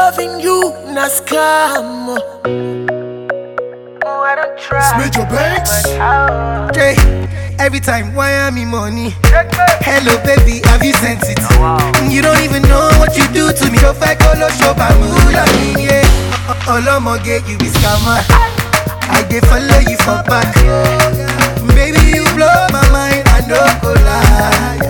loving you, na scam. Oh, I don't try. Smith your banks. Jay, every time, why am I money? Hello baby, have you sent it? You don't even know what you do to me. So I go lo show bamula, yeah. Olomoge, you be scammer. I dey follow you for back. Baby, you blow my mind, I no go lie.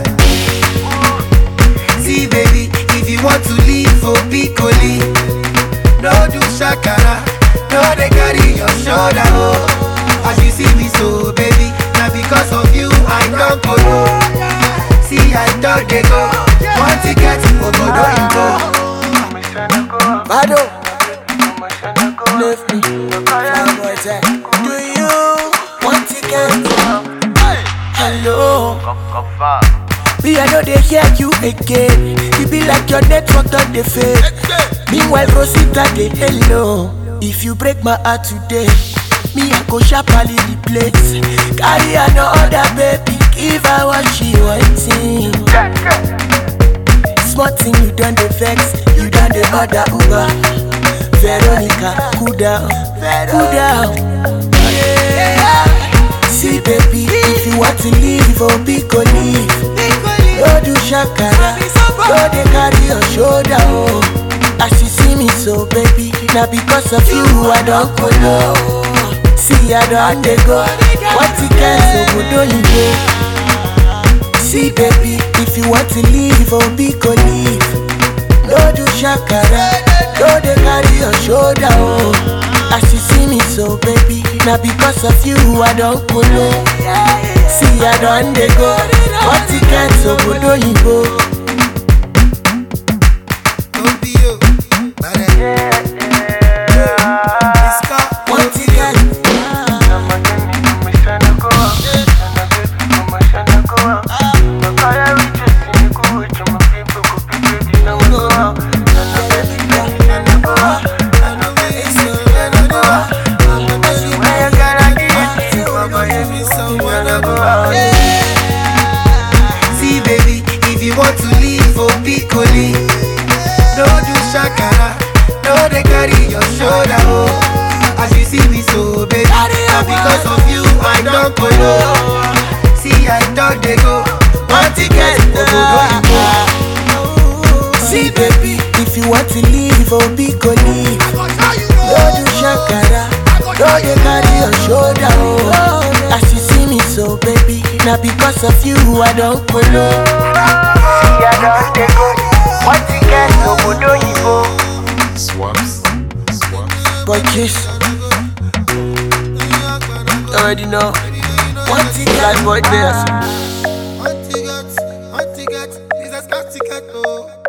See baby, if you want to leave for Piccoli, no do shakara, no they carry your shoulder, oh. As you see me so baby, now because of you I don't go low. See I don't they go, one ticket to Obodo Imbo. Bado, left me, do you want to get? Hello, me I know they hear you again. You be like your network done the fade. Meanwhile Rosita they hello. If you break my heart today, me I go sharply the place. Carry another baby, give her what she wanting. Smart thing you done the vex, you done the other Uber. Veronica, cool down, cool down. Yeah. See baby, if you want to leave, oh Piccoli. No do shakara, no they carry your shoulder, oh. As you see me so baby, now because of you I don't go low. See I don't they go, what ticket so good you go. See baby, if you want to leave, oh Piccoli. No do shakara, no they carry your shoulder, oh. As you see me so baby, now because of you I don't go low. See I don't they go, what ticket so good you go. Don't be you, but one ticket. See baby, if you want to leave for Piccoli, no do shakara, no they carry your shoulder, oh. As you see me so baby, now because of you I don't go low. See I don't they go, one ticket Obodo Imbo. See baby, if you want to leave, oh Piccoli. No do shakara, no they carry your shoulder, oh. As you see me so baby, now because of you I don't go low. See I don't they go, what ticket Obodo Imbo. Swaps. Boy kiss, already know. One ticket, boy dance. One ticket, is a ticket, oh.